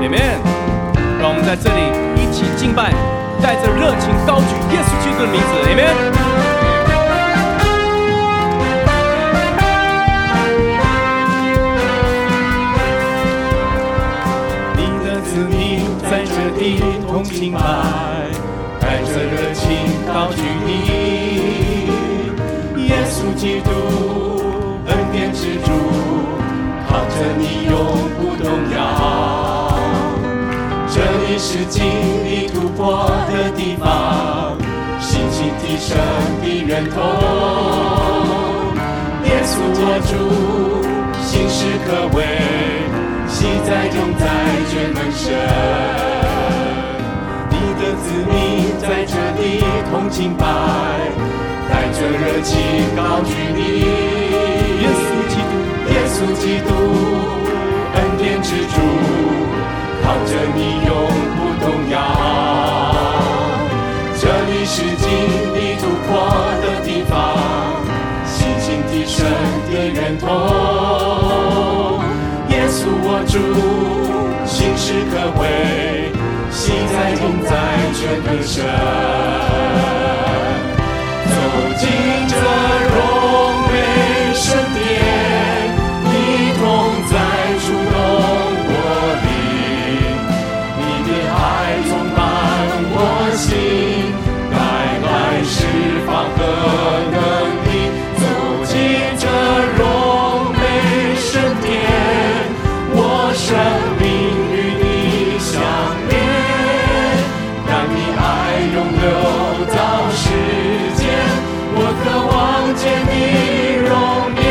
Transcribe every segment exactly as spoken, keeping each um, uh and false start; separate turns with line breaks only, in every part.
Amen。让我们在这里一起敬拜，带着热情高举耶稣基督的名字 Amen。
在这地同敬拜，带着热情高举你，耶稣基督，恩典之主，靠着你永不动摇。这里是经历突破的地方，信心提升的源头。耶稣我主，心事可畏，喜在永在全能神。你的子民在这里同敬拜，带着热情高举你，耶稣基督，耶稣基督，恩典之主，靠着你永不动摇。这里是经历突破的地方，信心提升的源头。耶稣我主，心事可畏，喜在永在全能神。走进这荣美圣殿，你同在触动我灵，你的爱充满我心，带来释放和能力。走进这荣美圣殿，我生命与你相连，让你爱永留到世间，我渴望见你容颜。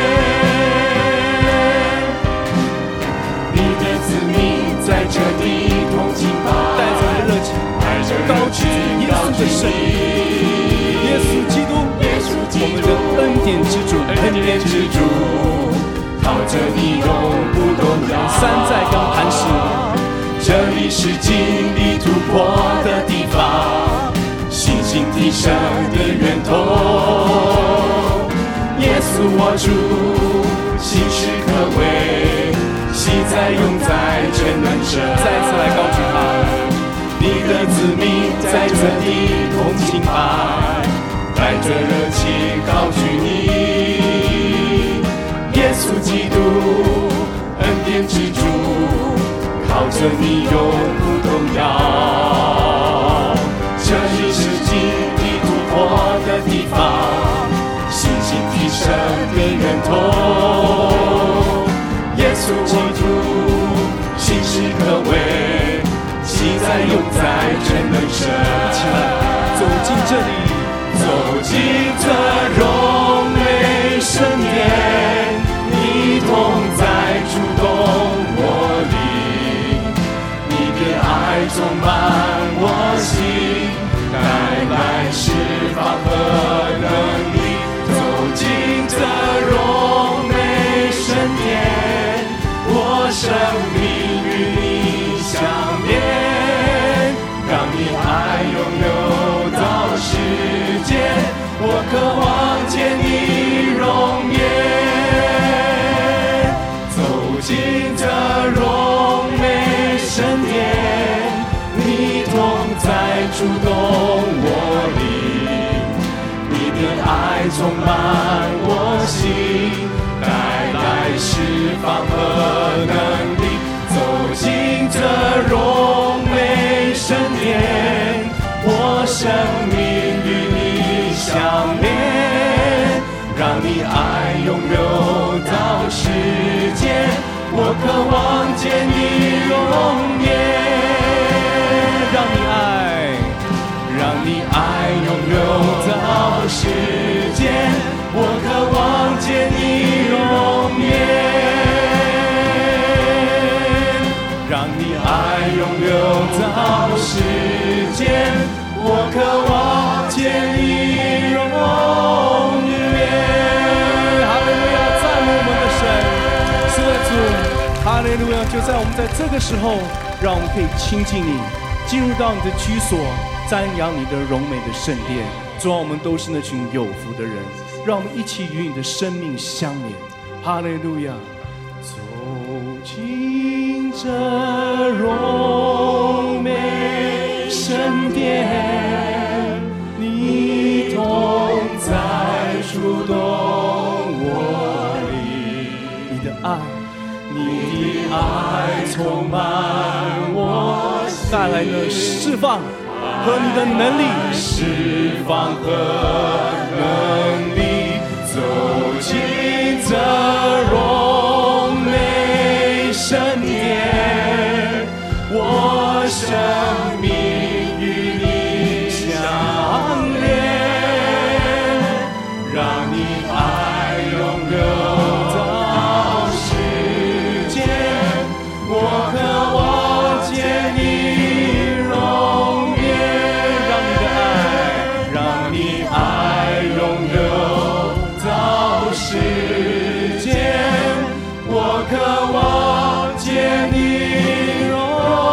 你的子民在这里同敬拜，
带着热情高举耶稣的圣名，耶稣基督，
耶稣基督，
我们的恩典之主，
恩典之主，靠着你永不动摇。
山寨跟磐石，
这里是经历突破的地方，信心提升的源头。耶稣我主，心事可畏，喜在永在全能神。
再次来高举他。
你的子民在这里同敬拜，带着热情高举你，耶稣基督，恩典之主，靠着你永不动摇。这里是经历突破的地方，信心提升的源头。耶稣基督，心事可畏，喜在永在全能神。
走进这里，
走进这荣美圣殿，你同在触动我灵，你的爱充满我心，带来释放和能力。走进这荣美圣殿，我生命与你相连，让你爱永留到世间，我渴望见你容颜。走进这荣美圣殿，你同在触动我灵，你的爱充满我心，带来释放和能力。走进这荣美圣殿，我生命与你相连，让你爱永留到世间，我渴望见你容颜。
让你爱，
让你爱永留到世间，我渴望见你容颜。让你爱永留到世间，我渴望见你容颜。
哈利路亚，赞美我们的神，是的主，哈利路亚！就在我们在这个时候，让我们可以亲近你，进入到你的居所，瞻仰你的荣美的圣殿。主啊，我们都是那群有福的人，让我们一起与你的生命相连。哈利路亚！走进这荣美圣殿，你同在触动我灵，你的爱，你的爱充满我心，带来了释放和你的能力，释放和能力，走进这荣美圣殿，我生命与你相连，让你爱永留到世间，我渴望见你容颜，让你的爱，让你爱永留到世间，我渴望见你容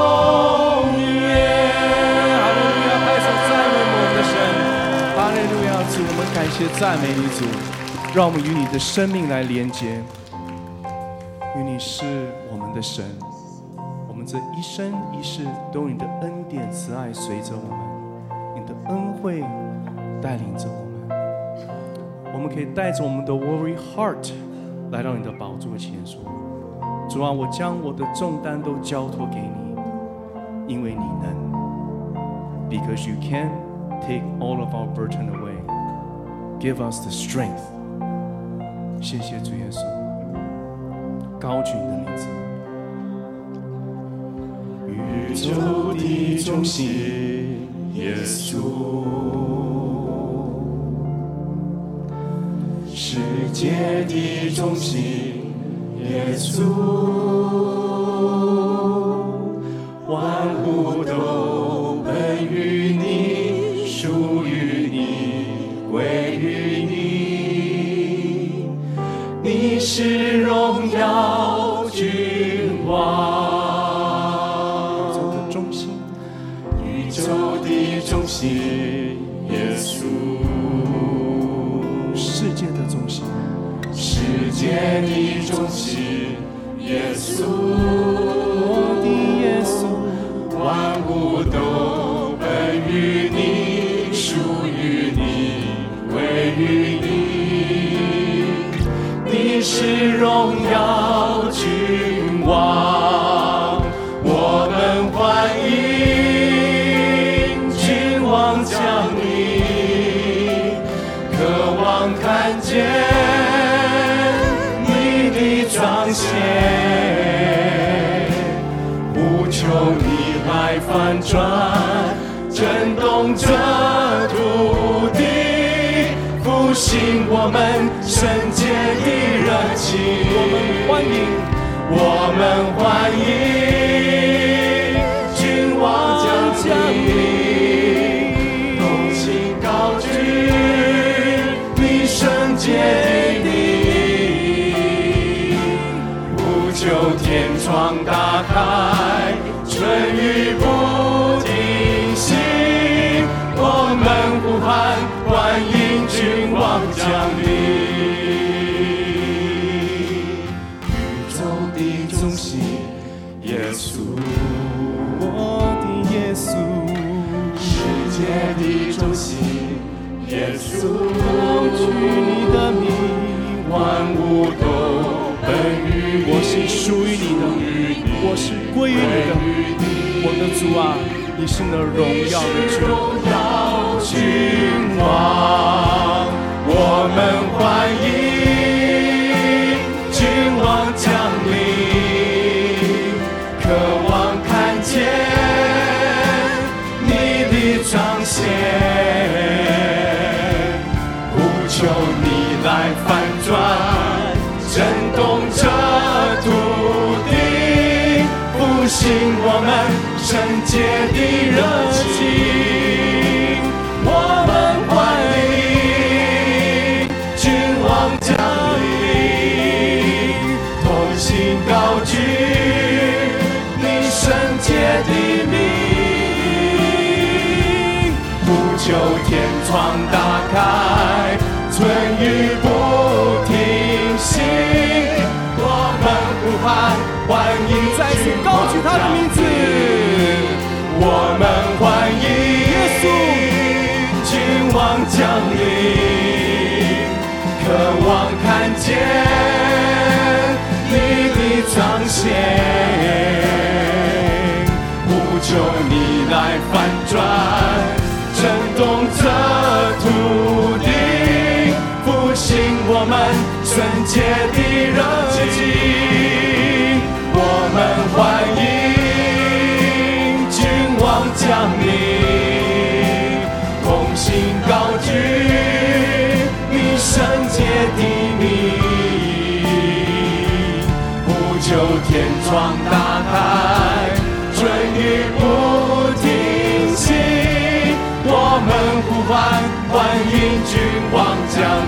颜。哈利路亚！拍手赞美我们的神，哈利路亚！主，我们感谢赞美你，主，让我们与你的生命来连接，因为你是我们的神，我们这一生一世都有你的恩典慈爱随着我们，你的恩惠带领着我们，我们可以带着我们的 worry heart 来到你的宝座前说，主啊，我将我的重担都交托给你，因为你能。Because you can take all of our burden away. Give us the strength. 谢谢主耶稣，高举你的名字。宇宙的中心，耶稣，世界的中心，耶稣，万物都本于你，属于你，归于你，你是荣耀君王。宇宙的中心，宇宙的中心，耶稣，世界的中心，世界的中心，耶稣，我的耶稣，万物都本于你，属于你，归于你，你是荣耀君王，我们欢迎君王降临，渴望看见你的彰显，呼求你来翻转，震动这土地，复兴我们圣洁的热情。我们欢迎，我们欢迎君王降临，同心高举你圣洁的地，呼求天窗打开，春雨不停息，我们呼喊欢迎君王降临。宇宙的中心，耶稣，我的耶稣，世界的中心，耶稣，高举你的名，万物都本于你，我是属于你的，我是归于你的。我的主啊，你是那荣耀的君王，我们欢迎君王降临，渴望看见你的彰显，呼求你来翻转，震动这土地，复兴我们圣洁的热情，我们欢迎君王降临，同心高举你圣洁的名，呼求天窗打开，春雨不停息，我们呼喊欢迎君王高举他的名字，
我们欢迎
耶稣，
君王降临，渴望看见你的彰显，呼求你来翻转，震动这土地，复兴我们纯洁的热情。我们欢迎君王降临，同心高举你圣洁的名，呼求天窗打开，春雨不停息，我们呼唤欢迎君王降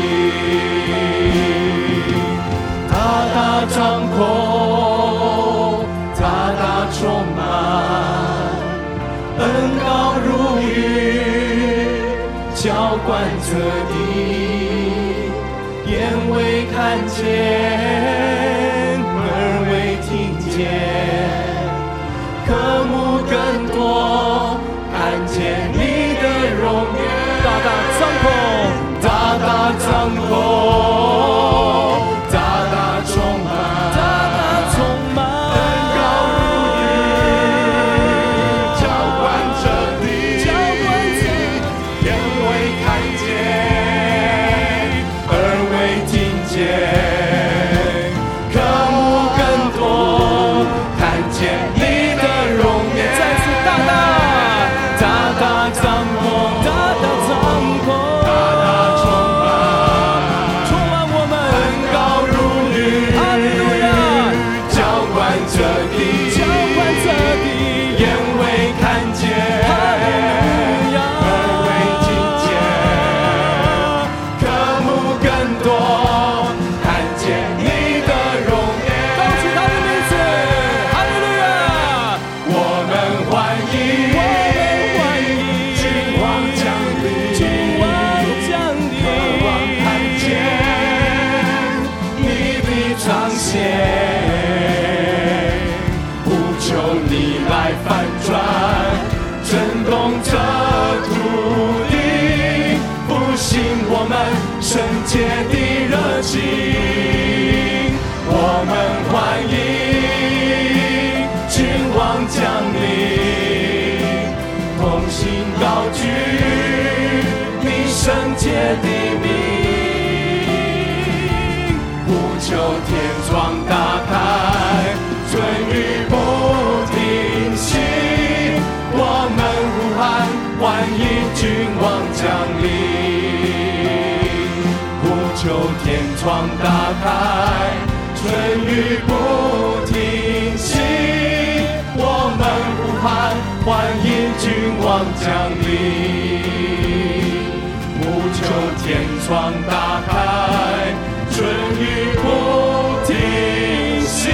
临，大大张口，大大充满，恩膏如雨，浇灌这地，眼未看见，耳未听见，科目更多，看见你的容颜，
大大张口，
大大张口，大大充满，
大大充满，
恩膏如雨，浇灌这地，
浇灌这
眼未看见，耳未听见，科目更多，看见你的容颜，
再次大大
大大张口，
大大张口，
大大充满，
充满我们，
恩膏如雨，
哈利路亚，
浇灌这地，
浇灌这地，
眼未看见，
哈利路亚，
耳未听见，科目更多，看见你的容颜，
高举他的名字，哈利路亚，
我们欢迎
我们欢迎
君王降临，
君王降临，
渴望看见你的彰显，呼求你来翻转，震动这土地，复兴我们圣洁的热情。我们欢迎君王降临，同心高举你圣洁的名，呼求天窗打开，春雨不停息，我们呼喊欢迎君王降临，呼求天窗打开，春雨不停息，我们呼喊欢迎君王降临，呼求天窗打开，春雨不停息，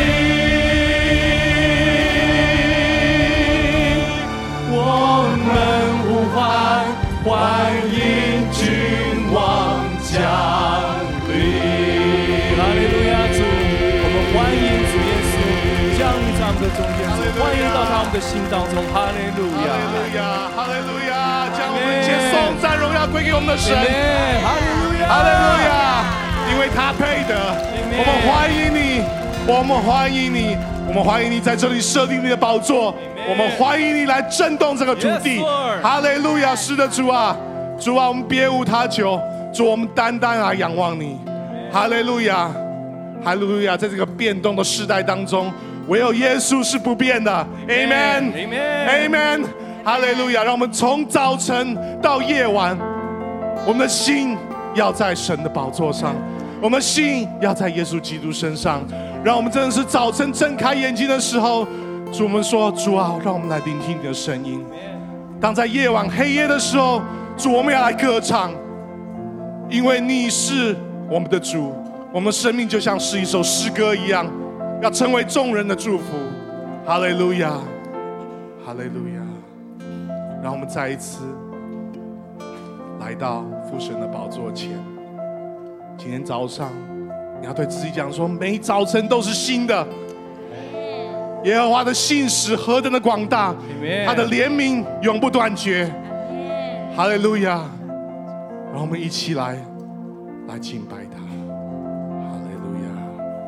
我们呼唤欢迎君王降临。
哈利路亚，主，我们欢迎主耶稣降临在我们的中间，主欢迎到他们的心当中，哈利路亚，
哈利路亚，哈利路亚，将我们一切颂赞荣耀归给我们的神，
哈利路亚，
哈利路亚，因为他配得。我们欢迎你，我们欢迎你，我们欢迎你在这里设定你的宝座，我们欢迎你来震动这个土地。哈利路亚，是的，主啊，主啊，我们别无他求，主，我们单单来仰望你。哈利路亚，哈利路亚，在这个变动的时代当中，唯有耶稣是不变的。Amen， Amen， 哈利路亚！让我们从早晨到夜晚，我们的心要在神的宝座上，我们的心要在耶稣基督身上。让我们真的是早晨睁开眼睛的时候，主，我们说，主啊，让我们来聆听你的声音。当在夜晚黑夜的时候，主，我们要来歌唱，因为你是我们的主，我们生命就像是一首诗歌一样，要成为众人的祝福。哈利路亚，哈利路亚！让我们再一次来到父神的宝座前。今天早上，你要对自己讲说，每早晨都是新的， 耶和华的信实何等的广大，他的怜悯永不断绝。哈利路亚！让我们一起来来敬拜他。哈利路亚！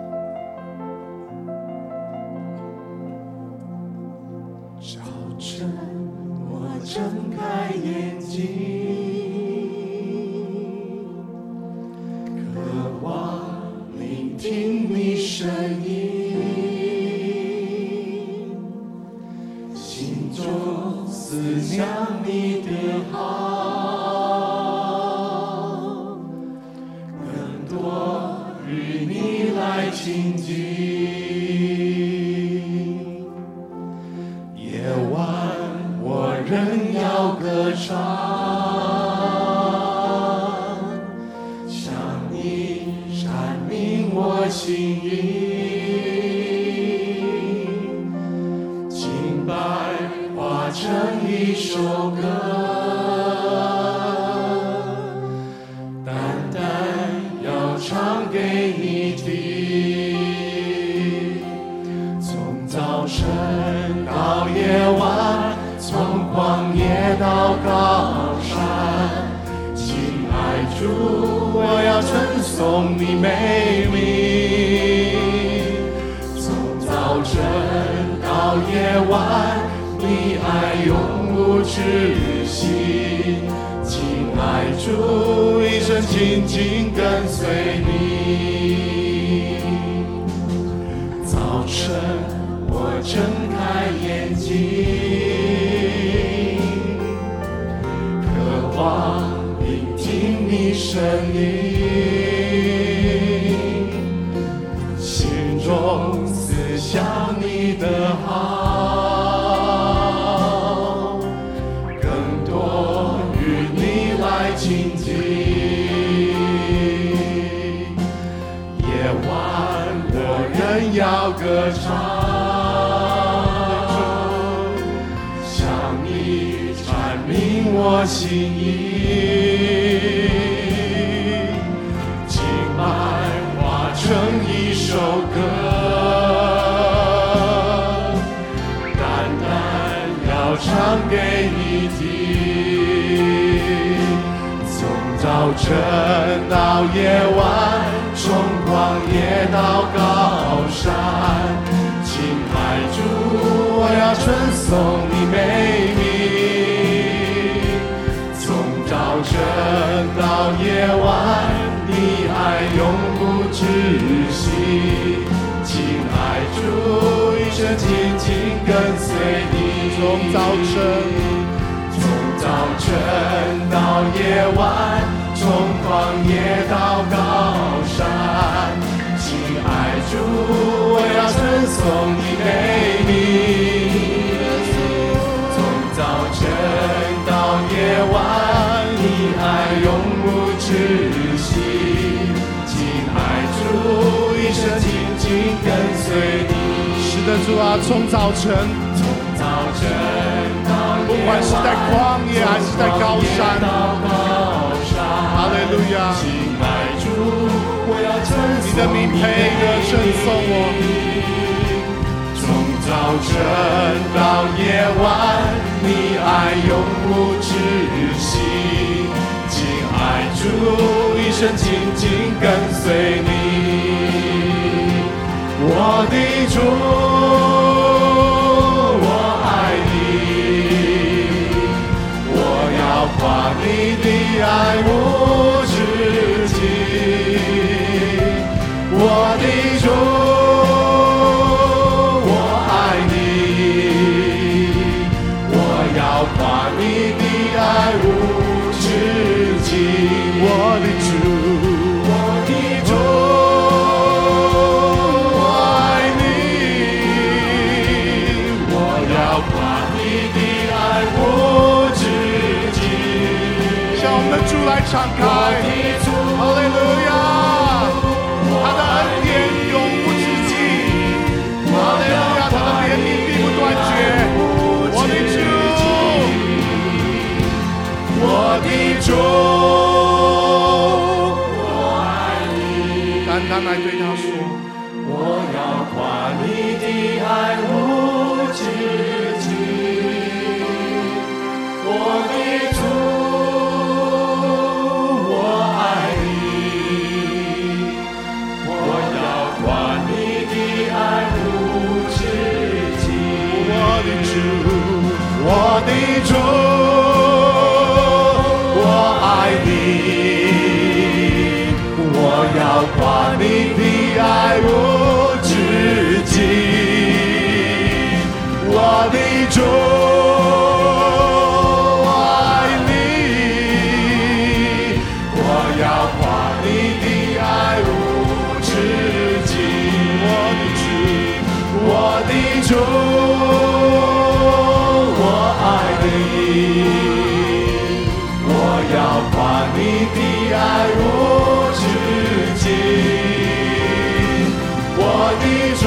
早晨，我睁开眼睛，渴望聆听你声音，心中思想你的好。亲近，夜晚我仍要歌唱，向你阐明我心意，敬拜化成一首歌，单单要唱给你听。早晨到夜晚，从旷野到高山，亲爱主，我要称颂你美名。从早晨到夜晚，你爱永不止息。亲爱主，一生紧紧跟随你。早晨我睁开眼睛，渴望聆听你声音，心中思想你的好，更多与你来亲近。夜晚我仍要歌唱，我心意，敬拜化成一首歌，单单要唱给你听。从早晨到夜晚，从旷野到高山，亲爱主，我要称颂你美名。早晨到夜晚，你爱永不止息。亲爱主，一生紧紧跟随你。从早晨，从早晨到夜晚，从旷野到高山。亲爱主，我要称颂你美名。从早晨到夜晚，你爱永不止息，亲爱主，一生紧紧跟随你。
是的，主啊，从早晨，
从早晨到夜晚，
不管是在旷野还是在高山，哈利路亚！
亲爱主，我要称颂
你的名配得称颂我。
从早晨到夜晚，你爱永不止息。爱主，一生紧紧跟随你，我的主，我爱你，我要夸你的爱无止境，我的主，我爱你，我要夸你的爱无止境。我的主，我的主，我爱你，我要夸你的爱无止境。
向我们的主来敞开，哈利路亚！他的恩典永不止境，哈利路亚！他的怜悯并不断绝。我的主，我的主。
单单来对他说，我要夸你的爱无
的主，我爱你，我要夸你的爱无止境。我的主，我爱你，我要夸你的爱无止境。我的主，我的主，我爱你，我要夸你的爱无止境。我的主，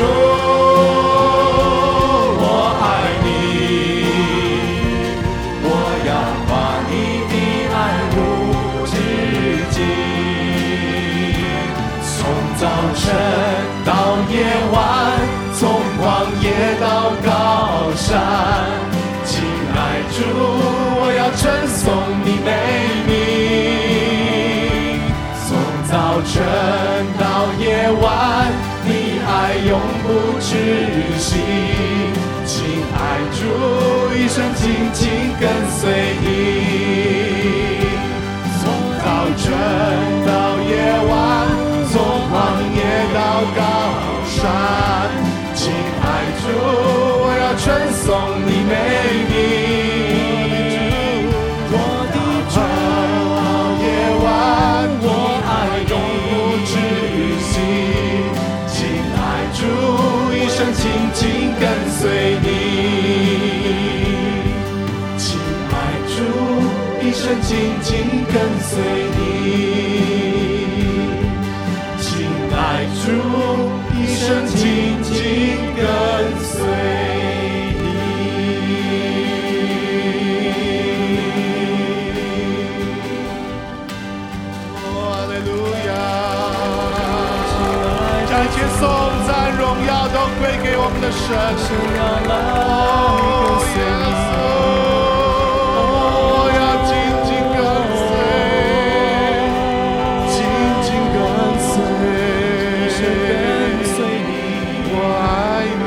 早晨到夜晚，从旷野到高山，亲爱主，我要称颂你美名。从早晨到夜晚，你爱永不止息。亲爱主，一生紧紧跟随你。从早晨到夜晚，从旷野到高山，亲爱主，我要称颂你美名。我的主，到夜晚，你爱永不止息。亲爱主，一生紧紧跟随你。亲爱主，一生紧紧跟随你。爱主，一生紧紧跟随你。哦，哈利路亚！将一切颂赞荣耀都归给我们的神。哦，耶稣，我要紧紧跟随，紧紧跟随。跟随你，我爱你。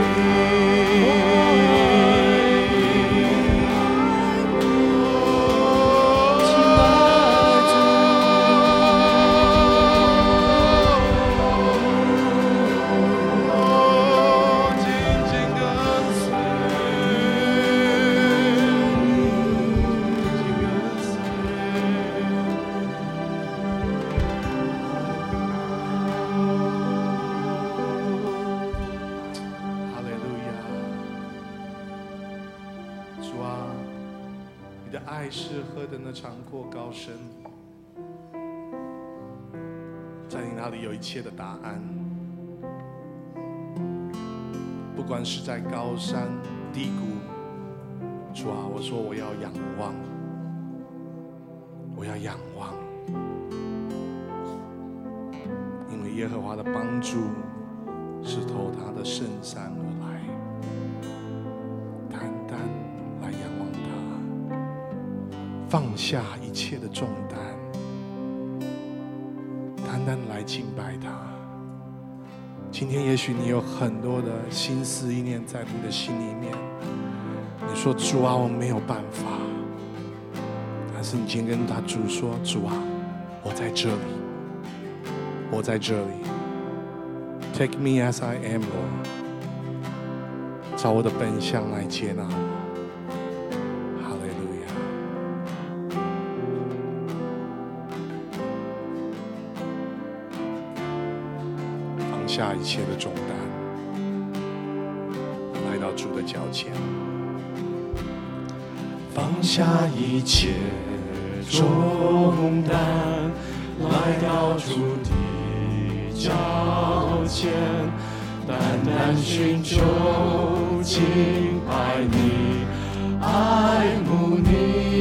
亲爱主，紧紧跟随，爱是何等的长阔高深，在你那里有一切的答案。不管是在高山低谷，主啊，我说我要仰望，我要仰望，因为耶和华的帮助是从他的圣山而来，单单来仰望他，放下一切的重担，单单来敬拜他。今天也许你有很多的心思意念在你的心里面，你说主啊，我没有办法，但是你今天跟他主说，主啊，我在这里，我在这里 ，Take me as I am, Lord， 照我的本相来接纳我。下一切的重担，来到主的脚前，放下一切重担，来到主的脚前，单单寻求敬拜你，爱慕你，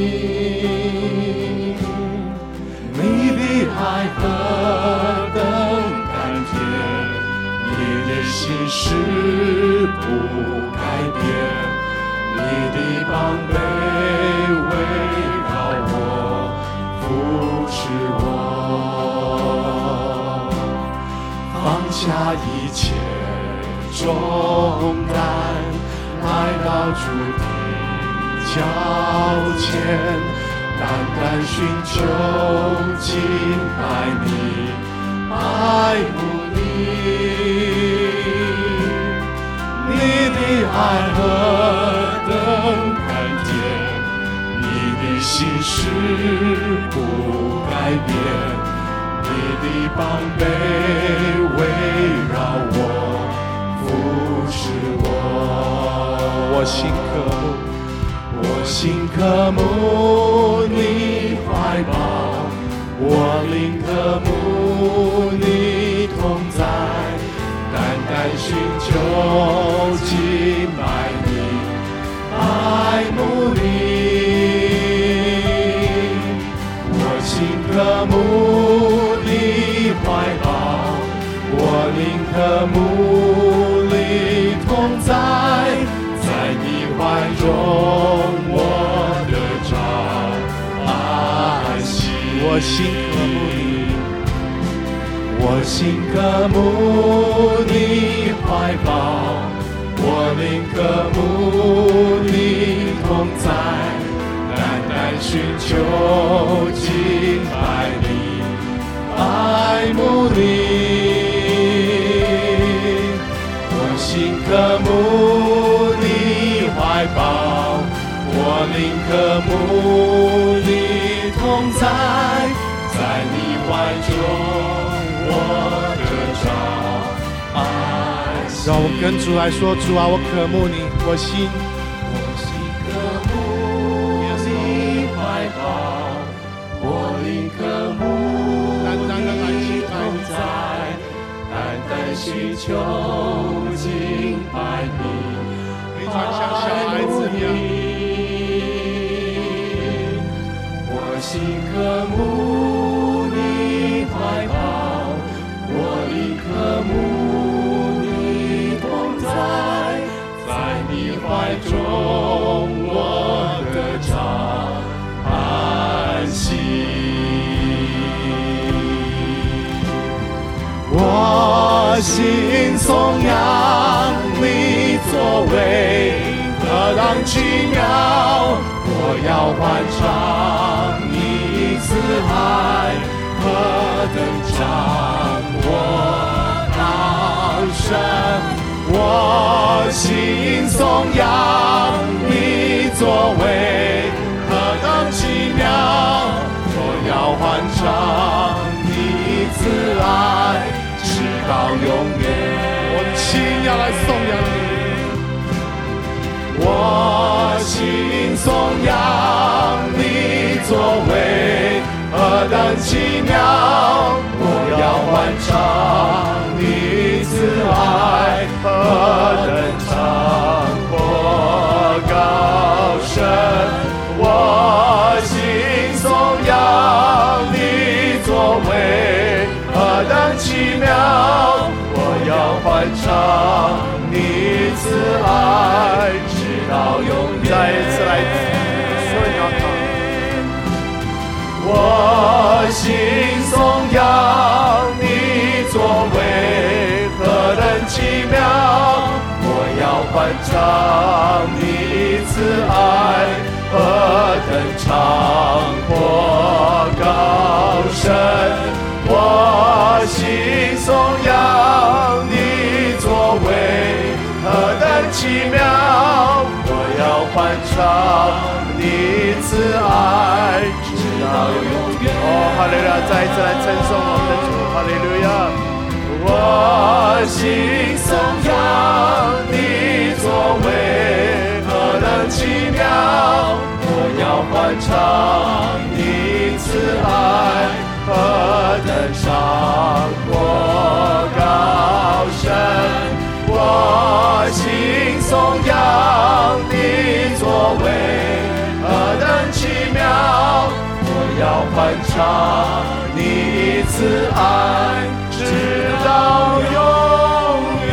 你的爱何等甘甜，你的心事不改变，你的膀臂围绕我，扶持我，放下一切重担，来到主的交前，单单寻求敬拜你，爱慕你。你的爱何等甘甜，你的心事不改变，你的膀臂围绕我，扶持我。我心渴慕，我心渴慕你怀抱，我灵渴慕你同在，单单寻求敬拜你，爱慕你。我心渴慕你怀抱，我灵渴慕你同在，在你怀中我得着安息。我心渴慕你，我心渴慕你怀抱，我灵渴慕你同在，单单寻求敬拜你，爱慕你。我心渴慕你怀抱，我灵渴慕你同在，在你怀中我得着安息。让我们跟主来说，主啊，我渴慕你，我心
我心渴慕你怀抱，我灵渴慕你同在，单单寻求敬拜你，
非常像小孩子一样。
我心渴慕你怀抱，我灵渴慕你同在，在你怀中我得着安息。
我心颂扬你作为何等奇妙，我要欢唱你慈爱何等长我高深。我心颂扬你作为何等奇妙，我要欢唱你慈爱直到永远。我的心要来颂扬你，我心颂扬你作为何等奇妙，我要欢唱你慈爱何等长阔高深。我心颂扬你作为何等奇妙，我要欢唱你慈爱直到永远。再一次来说要唱，我心颂扬你作为何等奇妙，我要欢唱你慈爱何等长阔高深。我心颂扬你作为何等奇妙，我要欢唱你慈爱直到永远。哦，哈利路亚！再一次来称颂我们的主，哈利路亚！我心颂扬你作为何等奇妙，我要欢唱你慈爱何等长阔高深。我心颂扬你作为何等奇妙，我要欢唱你慈爱直到永远。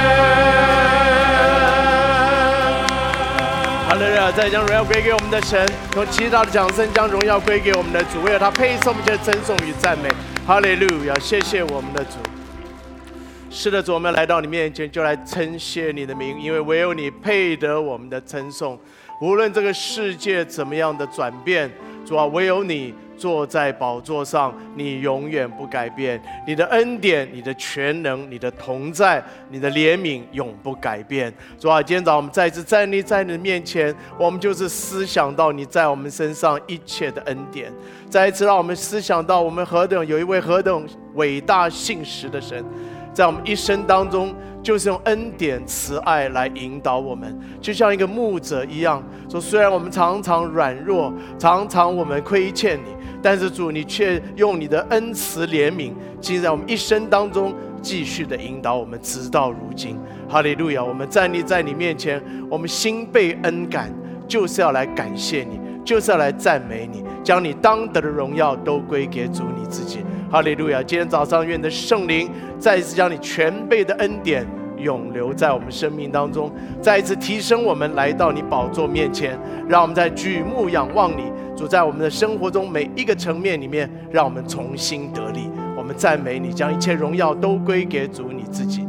哈利路亚！再将荣耀归给我们的神，用祈祷的掌声将荣耀归给我们的主，为了他配受我们的称颂与赞美。哈利路亚！谢谢我们的主。是的，主，我们来到你面前，就来称谢你的名，因为唯有你配得我们的称颂。
无论这个世界怎么样的转变，主啊，唯有你坐在宝座上，你永远不改变，你的恩典、你的全能、你的同在、你的怜悯永不改变。主啊，今天早上我们再次站立在你的面前，我们就是思想到你在我们身上一切的恩典，再一次让我们思想到我们何等有一位何等伟大信实的神，在我们一生当中就是用恩典慈爱来引导我们，就像一个牧者一样说，虽然我们常常软弱，常常我们亏欠你，但是主，你却用你的恩慈怜悯，竟在我们一生当中继续的引导我们，直到如今。哈利路亚！我们站立在你面前，我们心被恩感，就是要来感谢你，就是要来赞美你，将你当得的荣耀都归给主你自己。哈利路亚！今天早上，愿你的圣灵再一次将你全备的恩典永留在我们生命当中，再一次提升我们来到你宝座面前，让我们在举目仰望你。主，在我们的生活中每一个层面里面，让我们重新得力。我们赞美你，将一切荣耀都归给主你自己。